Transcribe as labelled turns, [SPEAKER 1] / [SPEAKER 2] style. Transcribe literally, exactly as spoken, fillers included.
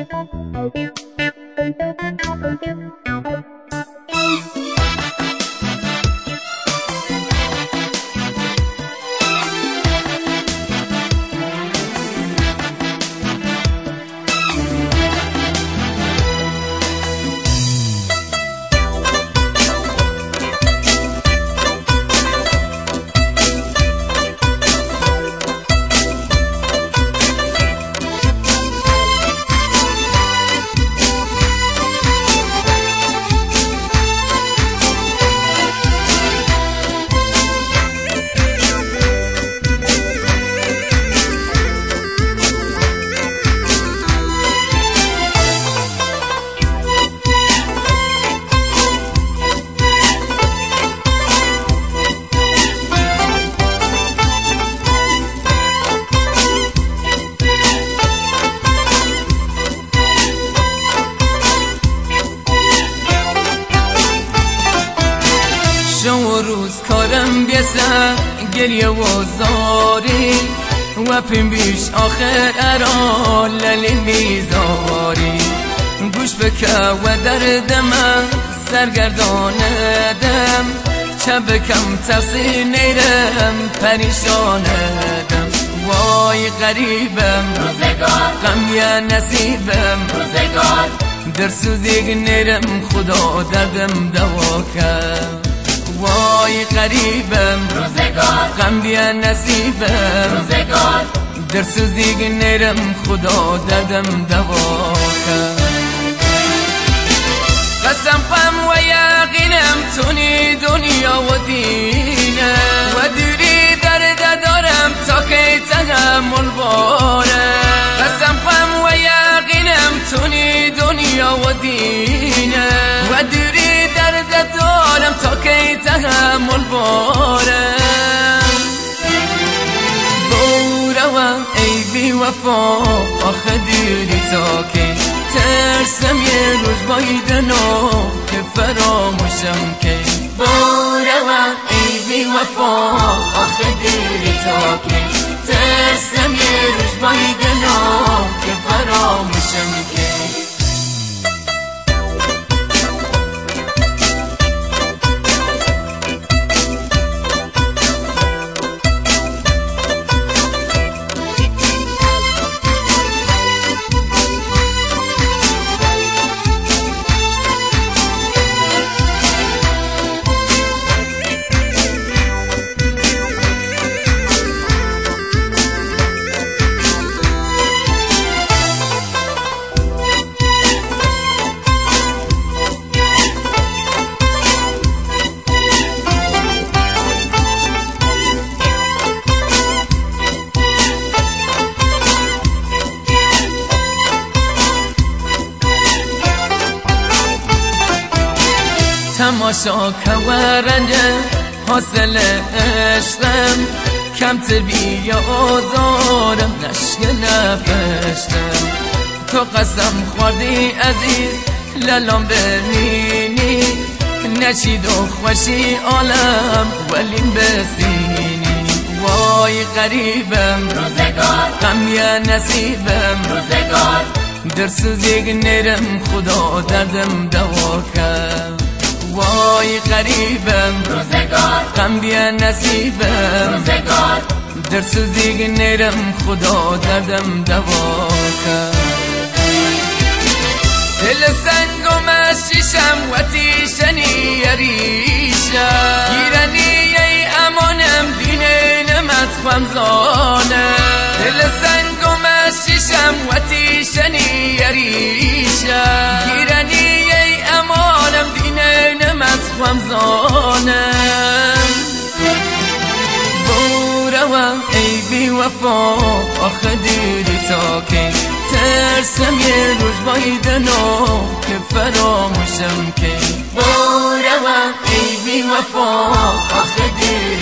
[SPEAKER 1] روز کارم بیسه گریه و زاری و پیم بیش آخر ارا للی میزاری گوش بکه و دردم سرگرداندم چه بکم تفسیر نیرم پریشاندم وای غریبم
[SPEAKER 2] روزگار
[SPEAKER 1] غم یا نصیبم
[SPEAKER 2] روزگار
[SPEAKER 1] در سوزیگ نیرم خدا دردم دوا کرد وای غریبم
[SPEAKER 2] روزگار
[SPEAKER 1] غم بیا نصیبم
[SPEAKER 2] روزگار
[SPEAKER 1] در سوزیگ نیرم خدا دردم دوا کرد قسم قم و یقینم تونی دنیا و دینم و دوری درد دارم تا که تحمل بارم قسم قم و یقینم تونی دنیا و دینم و دوری درد دارم تا که تحمل بارم بورم ای بی وفا آخه دوری تا که ترسم یه روز بایدنو که فراموشم که
[SPEAKER 2] بورم ای بی وفا آخه دوری تا که ترسم یه روز بایدنو که فراموشم که
[SPEAKER 1] تماشا کورنده حاصل عشقم کم تر بیا آزارم نشک نفشتم تو قسم خوردی عزیز للام ببینی نچید و خوشی عالم ولیم بسینی وای غریبم
[SPEAKER 2] روزگار
[SPEAKER 1] غم یا نصیبم
[SPEAKER 2] روزگار
[SPEAKER 1] در سوزیگ نیرم خدا دردم دوا کرد وای غریبم
[SPEAKER 2] روزگار
[SPEAKER 1] غم بیا نصیبم
[SPEAKER 2] روزگار
[SPEAKER 1] در سوزیگ نیرم خدا دردم دوا کرد دل سنگ و مشیشم و تیشنی یریشم گیرنی ای امانم دینه نمت خمزانم دل سنگ و مشیشم و تیشنی یریشم گیرنی ای امانم دینه نمت خمزانم بورم ای بی وفا آخه دوری تا که ترسم یه روز بایدنو که فراموشم که
[SPEAKER 2] بورم ای بی وفا آخه دوری